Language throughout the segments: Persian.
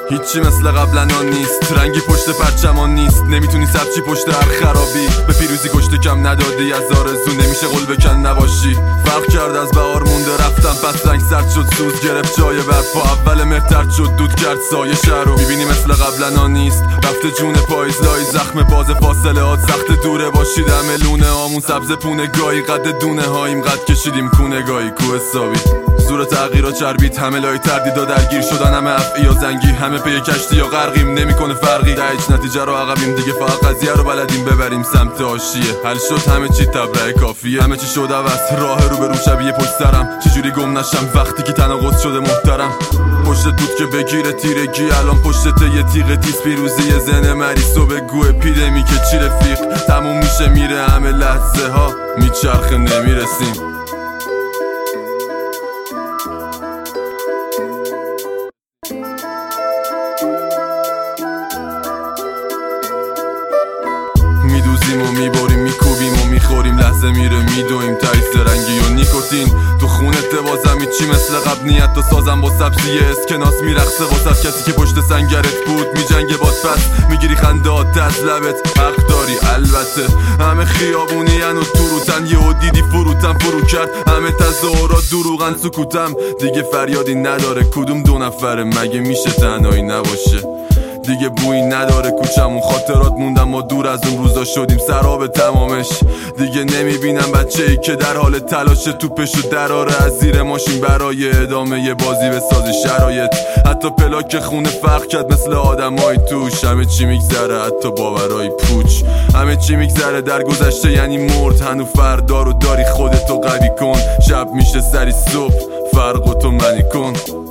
هیچی مثل قبل الان نیست، رنگی پشت پرچمان نیست، نمیتونی سبچی پشت هر خرابی، به پیروزی گشت کم ندادی، از آرزو نمیشه قول بکن نباشی. فرق کرد از بهار مونده رفتم، پس رنگ سرد شد، سوز گرفت جای برپا، اول مهتر شد دود کرد سایه شهر رو. میبینی مثل قبل الان نیست، رفته جون پاییز لای زخم باز، فاصله هات سخت دوره باشی، دم لونه آمون سبز پونه گاهی، قد دونه هاییم قد کشیدیم کونه گاهی کوه حسابی. زور تغییر و چربید همه لای تردید و درگیر شدن، همه افعی یا زنگی، همه پی کشتی یا غرقیم، نمیکنه فرقی، هیچ نتیجه رو عقبیم دیگه، فقط قضیه رو بلدیم ببریم سمت حاشیه. حل شد همه چی تبرئه کافیه، همه چی شد عوض، راه رو به رو شبیه پشت سرم، چجوری گم نشم وقتی که تناقض شده محترم. پشتت بود که بگیره تیرگی، الان پشتت یه تیغ تیز، پیروزی زن مریض و بگو اپیدمی که چی رفیق، تموم میشه میره همه لحظه ها میچرخه نمیرسیم. میدوزیم و میباریم، میکوبیم و میخوریم، لحظه میره میدویم، تایز رنگی و نیکوتین تو خونت بازم، هیچی مثل قبل، نیت تو سازم با سبزی اسکناس، میرقصه واسه کسی که پشت سنگرت بود، میجنگه باد پس میگیری خندات از لبت، حق داری البته، همه خیابونی ان و تروتن، یهو دیدی فروتن فرو کرد، همه تظاهرات دروغن، سکوتم دیگه فریادی نداره، کدوم دو نفره مگه میشه تنهایی نباشه، دیگه بویی نداره کوچمون، خاطرات موندم ما دور از اون روزا شدیم سراب تمامش، دیگه نمیبینم بچه‌ای که در حال تلاش توپشو دراره از زیر ماشین برای ادامه یه بازی بسازی شرایط، حتی پلاک خونه فرق کرد مثل آدمای توش، همه چی میگذره حتی باورای پوچ، همه چی میگذره در گذشته یعنی مرد، هنو فردا رو داری خودتو قوی کن، شب میشه سری صبح فرقو تو منی کن.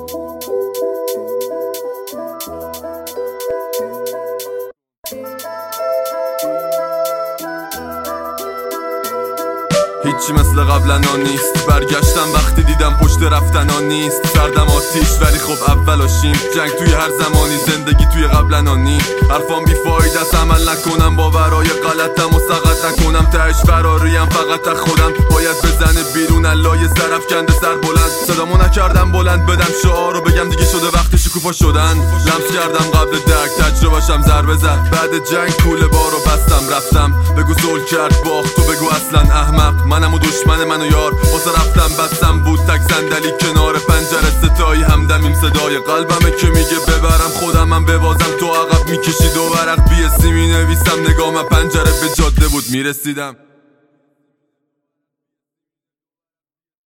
هیچی مثل قبل الان نیست، برگشتم وقتی دیدم پشت رفتن نیست، سردم آتیش ولی خب اولاشیم، جنگ توی هر زمانی، زندگی توی قبل الان نیست، حرفام بیفاید است، عمل نکنم باورای غلطم و سقط نکنم، تهش فراریم فقط از خودم، باید بزنه بیرون لای ظرف کنده سر بلند، صدامو نکردم بلند بدم شعار رو بگم دیگه شده وقت شکوفا شدن، لمس کردم قبل درک تجربه‌شم ضربه زد، بعد جنگ کوله بارو بستم رفتم، بگو زول کرد باخت تو بگو اصلا احمق، منم و دشمن من و یار واسه رفتم بستم بود تک صندلی کنار پنجره، ستایی همدمیم صدای قلبمه که میگه ببرم خودمم ببازم، تو عقب میکشید و ورق بی‌اسمی مینویسم، نگام پنجره به جاده بود میرسیدم.